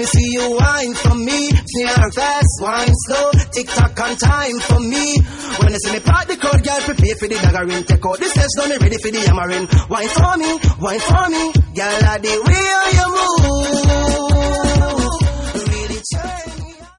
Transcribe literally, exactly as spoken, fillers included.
see you wine for me. Snare fast, wine slow, tick tock on time for me. When you see me part the crowd, girl, prepare for the daggering. Take out the steps, don't be ready for the yammering. Wine for me, wine for me, girl, like the way you move.